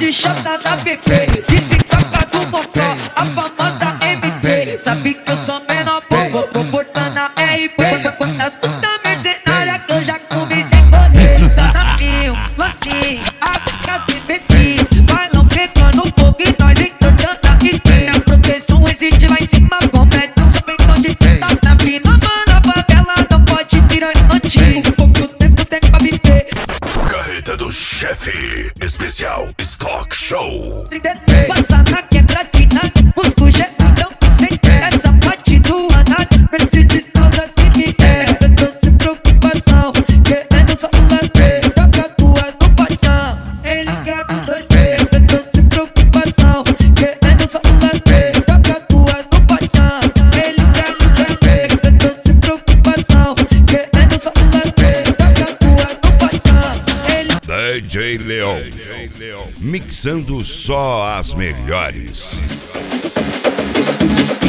de chata da PP, desencaca do mocó, a famosa MP. Sabe que eu sou menor, vou comportando a RP. Quantas putas mercenárias que eu já comi sem poder. Só dá fio, lancinho, água com as BBB. Bailão pegando fogo e nós entortando a espinha. A proteção existe lá em cima, como é tão só bem onde tá vindo. Mano, a favela não pode tirar antigo. Pouco tempo tem pra viver. Carreta do Chefe, especial Stock Show. Passa na quebradina, busco geradão sem essa parte do anado. Vê se destroça se me é. Eu tô sem preocupação, querendo só um lazer. Joga duas no paixão, ele quer com 2P. Eu tô sem preocupação, querendo só um lazer. Joga duas no paixão, ele quer. Eu tô sem preocupação, querendo só um lazer. Joga duas no paixão, ele. DJ Leão, mixando só as melhores.